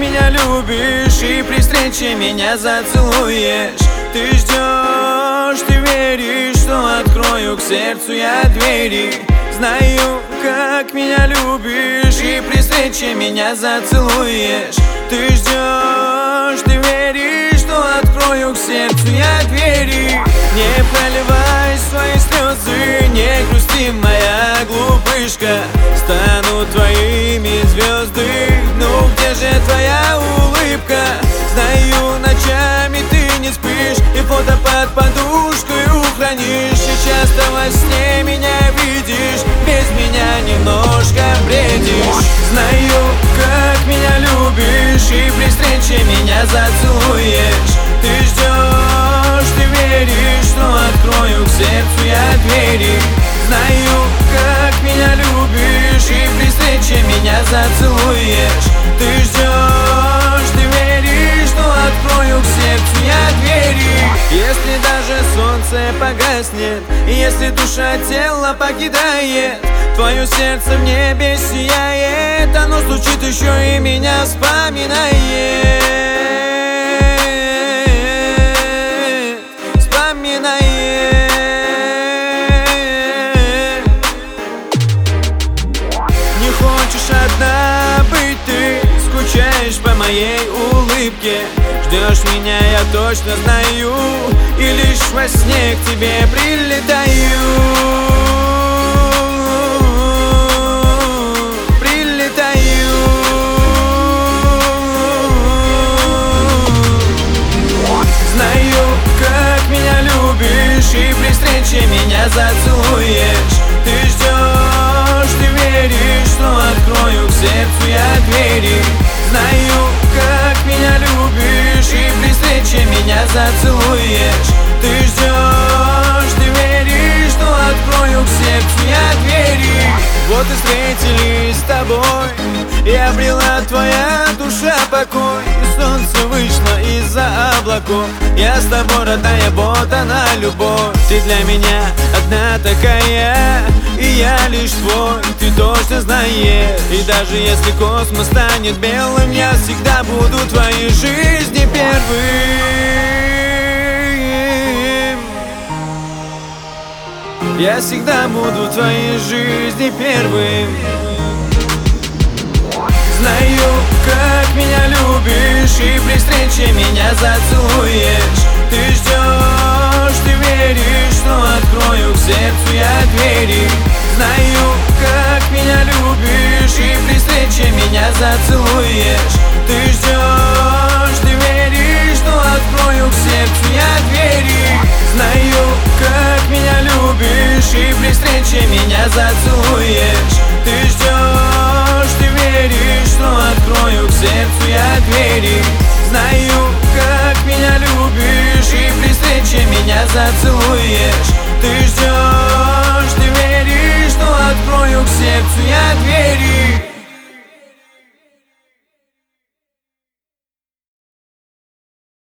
меня любишь, и при встрече меня зацелуешь. Ты ждешь, ты веришь, что открою к сердцу я двери. Знаю, как меня любишь, и при встрече меня зацелуешь. Ты ждешь, ты веришь, что открою к сердцу я двери. Не проливай свои слезы, не грусти, моя глупышка. Станут твоими звезды, ну где же твоя улыбка? Знаю, ночами ты не спишь и фото под подушкой хранишь. И часто во сне меня видишь, без меня немножко бредишь. Знаю, как меня любишь, и при встрече меня зацелуешь. Ты ждешь, ты веришь, что открою к сердцу я двери. Знаю, как меня любишь, и при встрече меня зацелуешь. Ты ждешь, ты веришь, что открою к сердцу я двери. Если даже солнце погаснет, если душа тело покидает, твое сердце в небе сияет, оно стучит еще и меня вспоминает. Не хочешь одна быть ты, скучаешь по моей улыбке. Ждешь меня, я точно знаю, и лишь во сне к тебе прилетаю. Знаю, как меня любишь, и при встрече меня зацелуешь. Ты ждешь, ты веришь, что открою к сердцу я двери. Знаю, как меня любишь, и при встрече меня зацелуешь. Ты ждешь, ты веришь, что открою к сердцу я двери. Вот и встретились с тобой, и обрела твоя душа покой. И солнце вышло из-за облаков, я с тобой, родная, вот она любовь. Ты для меня одна такая, и я лишь твой, ты точно знаешь. И даже если космос станет белым, я всегда буду в твоей жизни первым. Я всегда буду в твоей жизни первым. Знаю, как меня любишь, и при встрече меня зацелуешь. Ты ждешь, ты веришь, что открою к сердцу я двери. Знаю, как меня любишь, и при встрече меня зацелуешь. Ты ждешь, ты веришь, что открою к сердцу я двери. Знаю, как меня любишь, и при встрече меня зацелуешь. Ты ждешь, ты веришь, что открою к сердцу я двери. Знаю, как меня любишь, и при встрече меня зацелуешь. Ты ждешь, ты веришь, что открою к сердцу я двери.